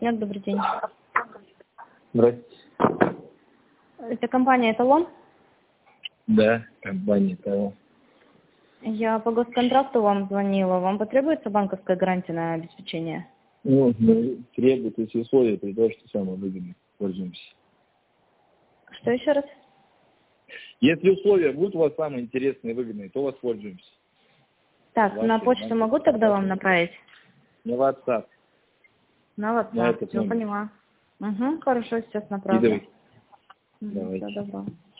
Добрый день. Здравствуйте. Это компания «Эталон»? Да, компания «Эталон». Я по госконтракту вам звонила. Вам потребуется банковская гарантия на обеспечение? Ну, требует, если условия, при том, что самое выгодное, пользуемся. Что еще раз? Если условия будут у вас самые интересные и выгодные, то воспользуемся. Так, Ваши на почту банки. могу тогда вам направить? На WhatsApp. На На WhatsApp. этот Все, номер. поняла. Угу, хорошо, сейчас направлю. Давайте. Всего доброго.